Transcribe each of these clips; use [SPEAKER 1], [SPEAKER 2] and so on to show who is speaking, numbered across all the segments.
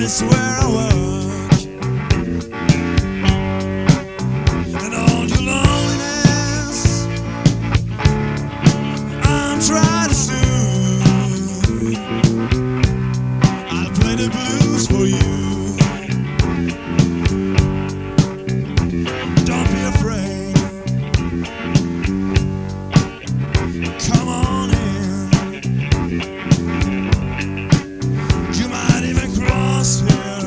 [SPEAKER 1] it's where I work. And all your loneliness I'm trying to soothe. I'll play the blues for you. Don't be afraid. Come on in. You might even cross here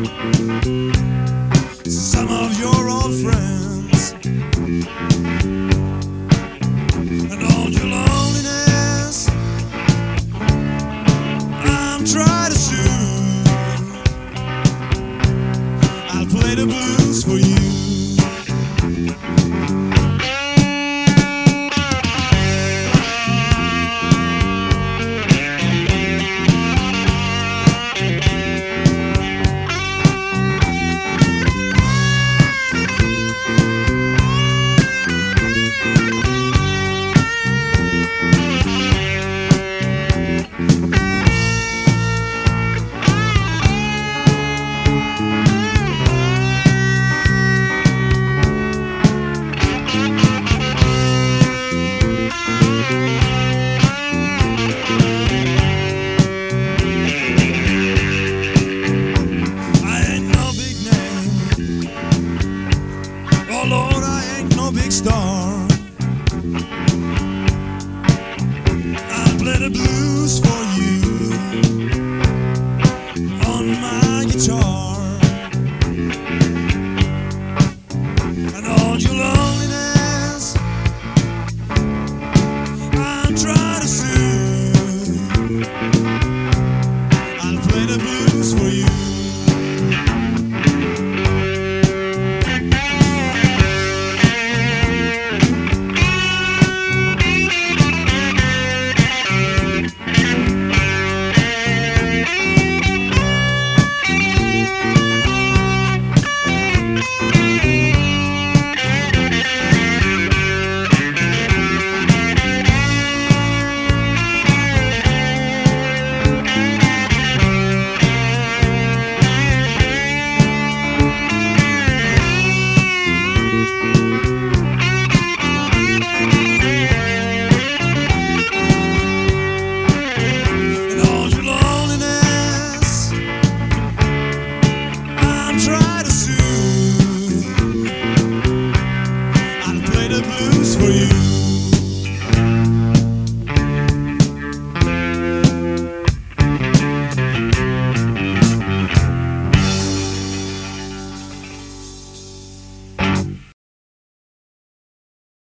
[SPEAKER 1] some of your old friends. And all your loneliness I'm trying to soothe. I'll play the blues for you. Oh Lord, I ain't no big star. I'll play the blues for you on my guitar. And all your loneliness I'm trying to soothe. I'll play the blues for you.